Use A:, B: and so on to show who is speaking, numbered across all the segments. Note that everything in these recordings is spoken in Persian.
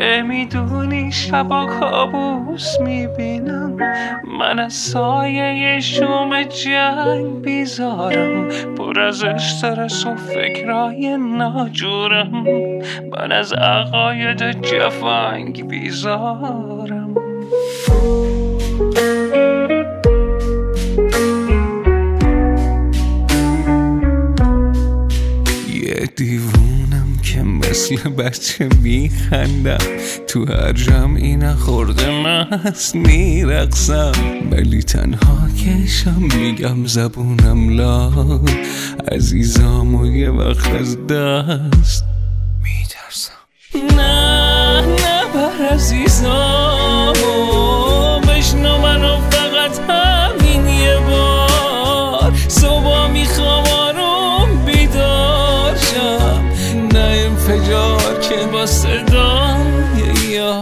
A: که میدونی شبا کابوس میبینم، من از سایه شوم جنگ بیزارم، پر از استرس و فکرای ناجورم، من از عقاید جفنگ بیزارم. یه دیوونم که مثل بچه میخندم، تو هر جمعی نخورده مست میرقصم، ولی تنها کشم میگم زبونم لال، عزیزام و یه وقت از دست میترسم. نه بر عزیزام بشنو منو فقط همین یه بار، صبح میخوام آروم بیدار شم، نه انفجار که با صدای یار.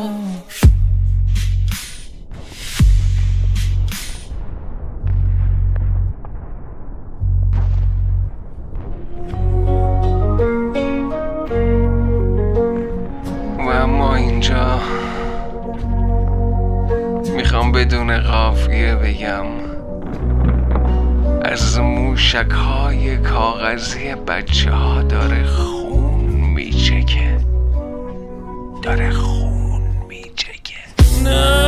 A: و اما اینجا میخوام بدون قافیه بگم، از موشک های کاغذی بچه ها داره خون میچکه، داره خون میچکه. نه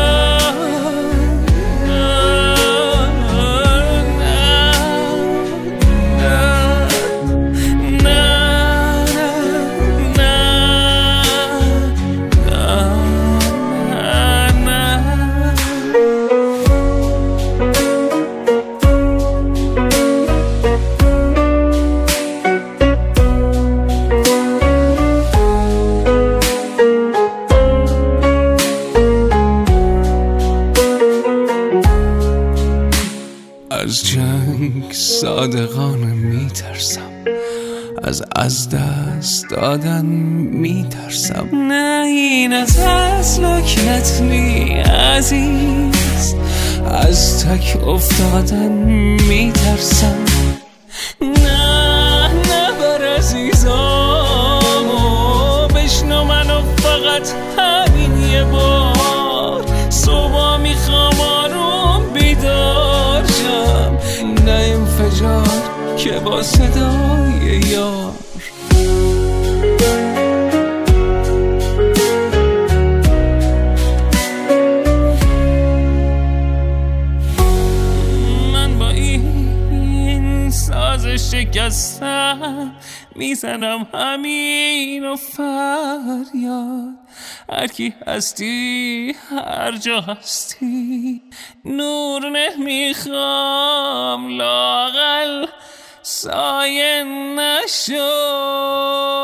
A: از جنگ صادقانه میترسم، از دست دادن میترسم، نه این از لکنت نی عزیز، از تک افتادن میترسم. نه بر عزیزام بشنو منو فقط همین یه بار، صبح میخوام آروم بیدار شم، نه انفجار که با صدای یار. من با این ساز شکستم میزنم همین و فریاد، هر کی هستی هر جا هستی نور نمیخوام، لااقل سایه نشو.